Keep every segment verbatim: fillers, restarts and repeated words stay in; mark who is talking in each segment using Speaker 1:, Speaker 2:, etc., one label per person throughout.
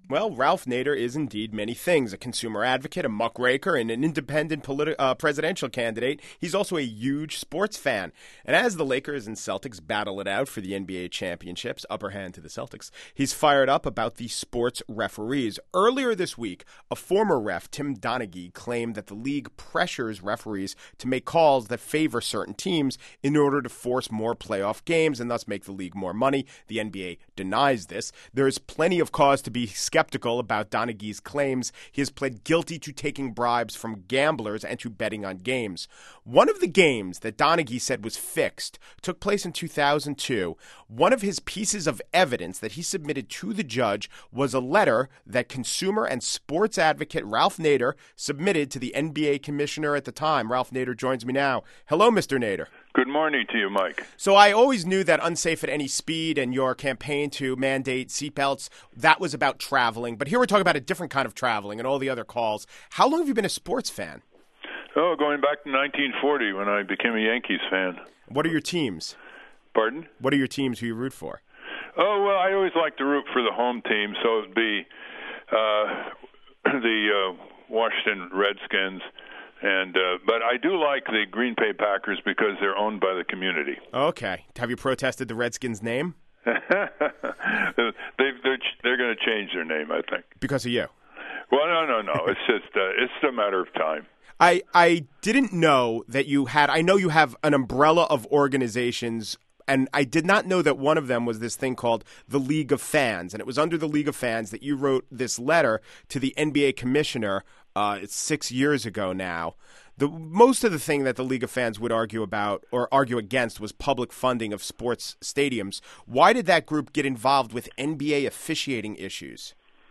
Speaker 1: Well, Ralph Nader is indeed many things: a consumer advocate, a muckraker, and an independent politi- uh, presidential candidate. He's also a huge sports fan. And as the Lakers and Celtics battle it out for the N B A championships, upper hand to the Celtics, he's fired up about the sports referees. Earlier this week, a former ref, Tim Donaghy, claimed that the league pressures referees to make calls that favor certain teams in order to force more playoff games and thus make the league more money. The N B A denies this. There's plenty of cause to be skeptical skeptical about Donaghy's claims. He has pled guilty to taking bribes from gamblers and to betting on games. One of the games that Donaghy said was fixed took place in two thousand two. One of his pieces of evidence that he submitted to the judge was a letter that consumer and sports advocate Ralph Nader submitted to the N B A commissioner at the time. Ralph Nader joins me now. Hello, Mister Nader.
Speaker 2: Good morning to you, Mike.
Speaker 1: So I always knew that Unsafe at Any Speed and your campaign to mandate seatbelts, that was about traveling. But here we're talking about a different kind of traveling and all the other calls. How long have you been a sports fan?
Speaker 2: Oh, going back to nineteen forty when I became a Yankees fan.
Speaker 1: What are your teams?
Speaker 2: Pardon?
Speaker 1: What are your teams who you root for?
Speaker 2: Oh, well, I always like to root for the home team, so it would be uh, the uh, Washington Redskins. And uh, but I do like the Green Bay Packers because they're owned by the community.
Speaker 1: Okay. Have you protested the Redskins' name?
Speaker 2: they, they're they're going to change their name, I think.
Speaker 1: Because of you?
Speaker 2: Well, no, no, no. It's just uh, it's a matter of time.
Speaker 1: I I didn't know that you had. I know you have an umbrella of organizations. And I did not know that one of them was this thing called the League of Fans. And it was under the League of Fans that you wrote this letter to the N B A commissioner. Uh, it's six years ago now. The most of the thing that the League of Fans would argue about or argue against was public funding of sports stadiums. Why did that group get involved with N B A officiating issues?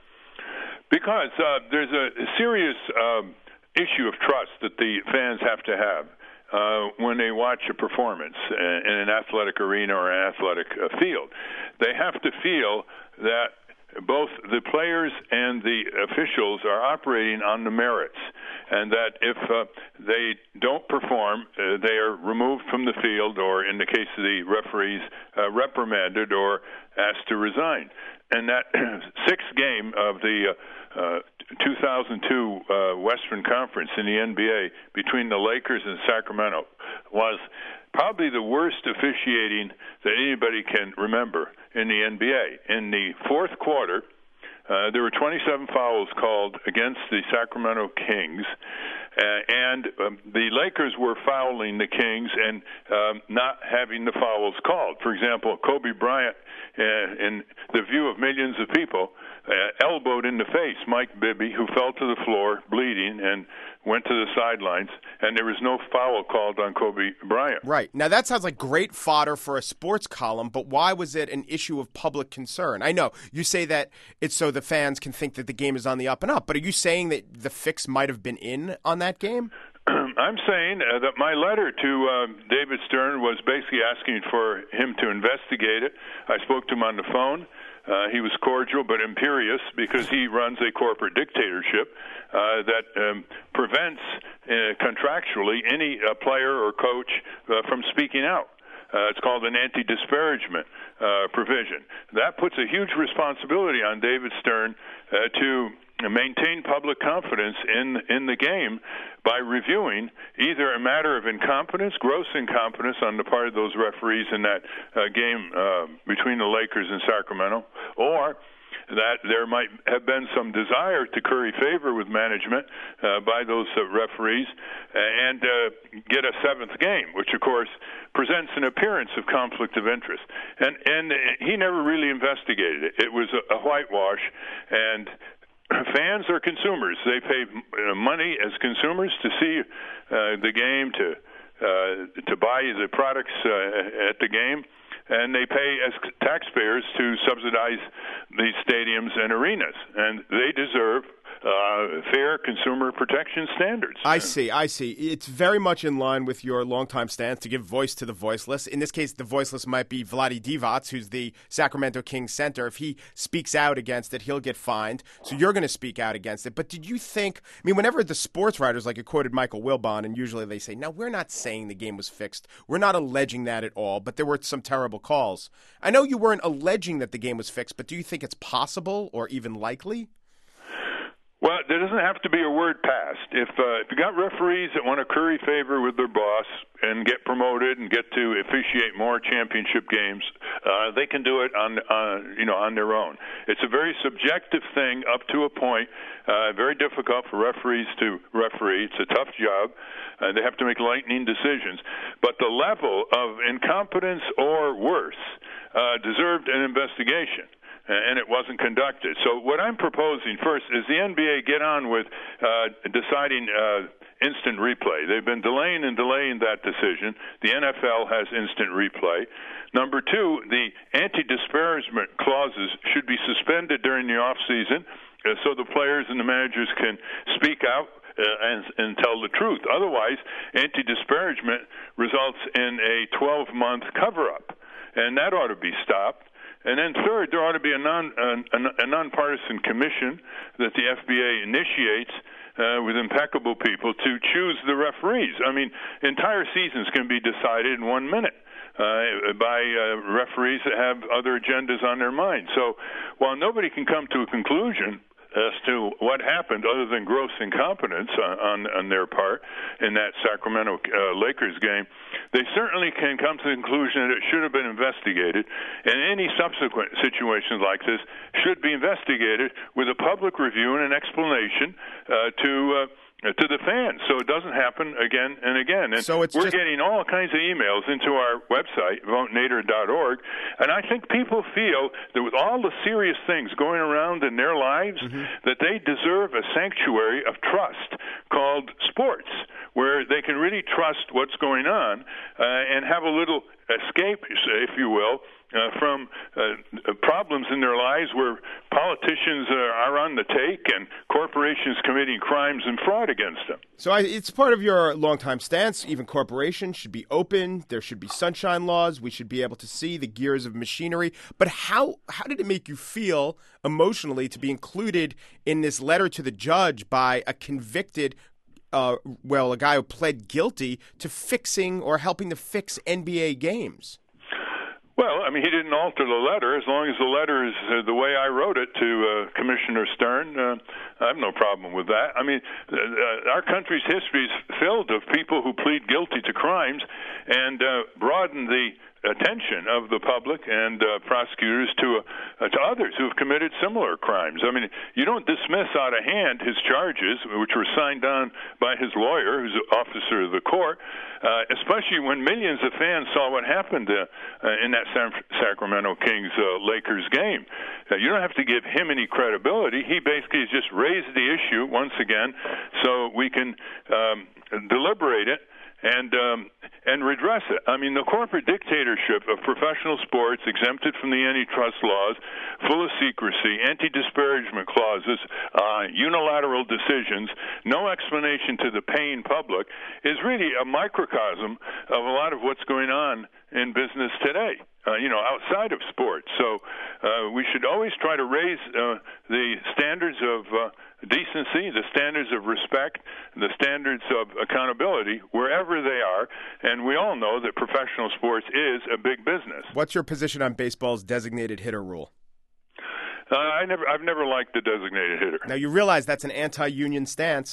Speaker 2: Because uh, there's a serious um, issue of trust that the fans have to have uh, when they watch a performance in an athletic arena or an athletic uh, field. They have to feel that both the players and the officials are operating on the merits, and that if uh, they don't perform, uh, they are removed from the field, or in the case of the referees, uh, reprimanded or asked to resign. And that sixth game of the uh, uh, two thousand two uh, Western Conference in the N B A between the Lakers and Sacramento was probably the worst officiating that anybody can remember in the N B A. In the fourth quarter, uh, there were twenty-seven fouls called against the Sacramento Kings, uh, and um, the Lakers were fouling the Kings and um, not having the fouls called. For example, Kobe Bryant, uh, in the view of millions of people, uh, elbowed in the face Mike Bibby, who fell to the floor bleeding and went to the sidelines, and there was no foul called on Kobe Bryant.
Speaker 1: Right. Now, that sounds like great fodder for a sports column, but why was it an issue of public concern? I know you say that it's so the fans can think that the game is on the up and up, but are you saying that the fix might have been in on that game?
Speaker 2: I'm saying uh, that my letter to uh, David Stern was basically asking for him to investigate it. I spoke to him on the phone. Uh, he was cordial but imperious because he runs a corporate dictatorship uh, that um, prevents uh, contractually any uh, player or coach uh, from speaking out. Uh, it's called an anti-disparagement uh, provision. That puts a huge responsibility on David Stern uh, to maintain public confidence in in the game by reviewing either a matter of incompetence, gross incompetence on the part of those referees in that uh, game uh, between the Lakers and Sacramento, or that there might have been some desire to curry favor with management uh, by those uh, referees and uh, get a seventh game, which, of course, presents an appearance of conflict of interest. And, and he never really investigated it. It was a, a whitewash, and fans are consumers. They pay money as consumers to see uh, the game, to uh, to buy the products uh, at the game, and they pay as taxpayers to subsidize these stadiums and arenas. And they deserve uh, fair consumer protection standards.
Speaker 1: I see, I see. It's very much in line with your longtime stance to give voice to the voiceless. In this case, the voiceless might be Vlade Divac, who's the Sacramento Kings center. If he speaks out against it, he'll get fined. So you're going to speak out against it. But did you think, I mean, whenever the sports writers, like you quoted Michael Wilbon, and usually they say, no, we're not saying the game was fixed. We're not alleging that at all, but there were some terrible calls. I know you weren't alleging that the game was fixed, but do you think it's possible or even likely?
Speaker 2: Well, there doesn't have to be a word passed. If uh, if you got referees that want to curry favor with their boss and get promoted and get to officiate more championship games, uh, they can do it on uh, you know on their own. It's a very subjective thing up to a point. Uh, very difficult for referees to referee. It's a tough job. Uh, they have to make lightning decisions. But the level of incompetence or worse uh, deserved an investigation. And it wasn't conducted. So what I'm proposing first is the N B A get on with uh, deciding uh, instant replay. They've been delaying and delaying that decision. The N F L has instant replay. Number two, the anti-disparagement clauses should be suspended during the off season uh, so the players and the managers can speak out Uh, and, and tell the truth. Otherwise, anti-disparagement results in a twelve-month cover-up, and that ought to be stopped. And then third, there ought to be a, non, a, a nonpartisan commission that the F B A initiates uh, with impeccable people to choose the referees. I mean, entire seasons can be decided in one minute uh, by uh, referees that have other agendas on their mind. So while nobody can come to a conclusion as to what happened other than gross incompetence on, on, on their part in that Sacramento uh, Lakers game, they certainly can come to the conclusion that it should have been investigated, and any subsequent situations like this should be investigated with a public review and an explanation uh, to uh, to the fans, so it doesn't happen again and again. And
Speaker 1: so it's
Speaker 2: we're
Speaker 1: just...
Speaker 2: getting all kinds of emails into our website, vote nader dot org, and I think people feel that with all the serious things going around in their lives, mm-hmm. that they deserve a sanctuary of trust called sports, where they can really trust what's going on uh, and have a little escape, if you will, Uh, from uh, problems in their lives where politicians uh, are on the take and corporations committing crimes and fraud against them.
Speaker 1: So I, it's part of your longtime stance. Even corporations should be open. There should be sunshine laws. We should be able to see the gears of machinery. But how how did it make you feel emotionally to be included in this letter to the judge by a convicted Uh, well, a guy who pled guilty to fixing or helping to fix N B A games?
Speaker 2: Well, I mean, he didn't alter the letter. As long as the letter is uh, the way I wrote it to uh, Commissioner Stern, uh, I have no problem with that. I mean, uh, our country's history is filled of people who plead guilty to crimes and uh, broaden the attention of the public and uh, prosecutors to uh, to others who have committed similar crimes. I mean, you don't dismiss out of hand his charges, which were signed on by his lawyer, who's an officer of the court, uh, especially when millions of fans saw what happened uh, uh, in that San Sacramento Kings uh, Lakers game. Uh, you don't have to give him any credibility. He basically has just raised the issue once again so we can um, deliberate it and um, and redress it. I mean, the corporate dictatorship of professional sports, exempted from the antitrust laws, full of secrecy, anti-disparagement clauses, uh, unilateral decisions, no explanation to the paying public, is really a microcosm of a lot of what's going on in business today, uh, you know, outside of sports. So uh, we should always try to raise uh, the standards of uh, decency, the standards of respect, the standards of accountability wherever they are. And we all know that professional sports is a big business.
Speaker 1: What's your position on baseball's designated hitter rule?
Speaker 2: Uh, I never, I've never liked the designated hitter.
Speaker 1: Now, you realize that's an anti-union stance.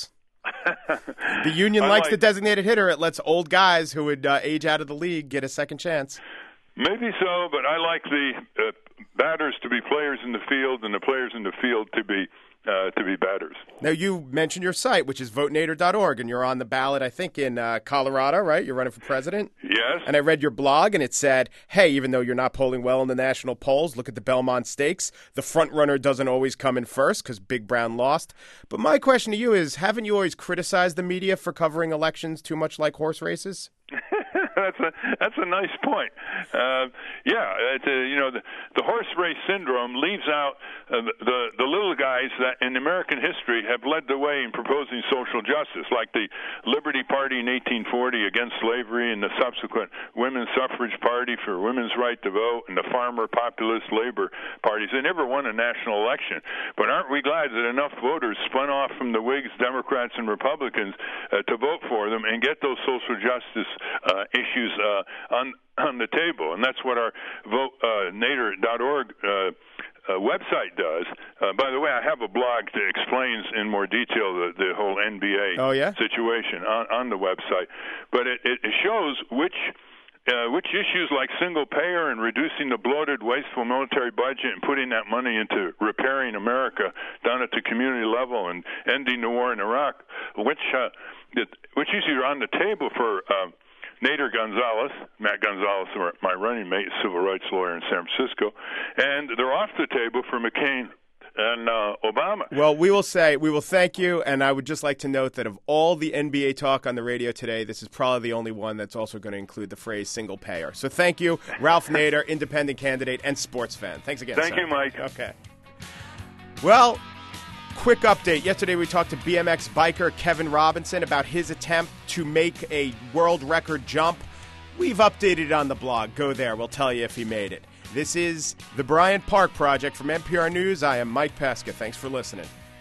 Speaker 1: The union likes
Speaker 2: like,
Speaker 1: the designated hitter. It lets old guys who would uh, age out of the league get a second chance.
Speaker 2: Maybe so, but I like the uh, batters to be players in the field and the players in the field to be Uh, to be batters.
Speaker 1: Now, you mentioned your site, which is vote nader dot org, and you're on the ballot, I think, in uh, Colorado, right? You're running for president?
Speaker 2: Yes.
Speaker 1: And I read your blog, and it said, hey, even though you're not polling well in the national polls, look at the Belmont Stakes. The front runner doesn't always come in first because Big Brown lost. But my question to you is, haven't you always criticized the media for covering elections too much like horse races?
Speaker 2: that's a that's a nice point. Uh, yeah, it, uh, you know, the, the horse race syndrome leaves out uh, the the little guy guys that in American history have led the way in proposing social justice, like the Liberty Party in eighteen forty against slavery and the subsequent Women's Suffrage Party for women's right to vote and the Farmer Populist Labor parties. They never won a national election. But aren't we glad that enough voters spun off from the Whigs, Democrats, and Republicans uh, to vote for them and get those social justice uh, issues uh, on on the table? And that's what our vote uh, nader dot org uh, uh, website does. Uh, by the way, I have a blog that explains in more detail the, the whole N B A
Speaker 1: oh, yeah?
Speaker 2: situation on, on the website. But it, it shows which Uh, which issues like single payer and reducing the bloated, wasteful military budget and putting that money into repairing America down at the community level and ending the war in Iraq, which uh, which issues are on the table for uh, Nader Gonzalez, Matt Gonzalez, my running mate, civil rights lawyer in San Francisco, and they're off the table for McCain and uh, Obama.
Speaker 1: Well, we will say, we will thank you, and I would just like to note that of all the N B A talk on the radio today, this is probably the only one that's also going to include the phrase single payer. So thank you, Ralph Nader, independent candidate and sports fan. Thanks again,
Speaker 2: Thank
Speaker 1: sir.
Speaker 2: you, Mike.
Speaker 1: Okay. Well, quick update. Yesterday we talked to B M X biker Kevin Robinson about his attempt to make a world record jump. We've updated it on the blog. Go there. We'll tell you if he made it. This is the Bryant Park Project from N P R News. I am Mike Pesca. Thanks for listening.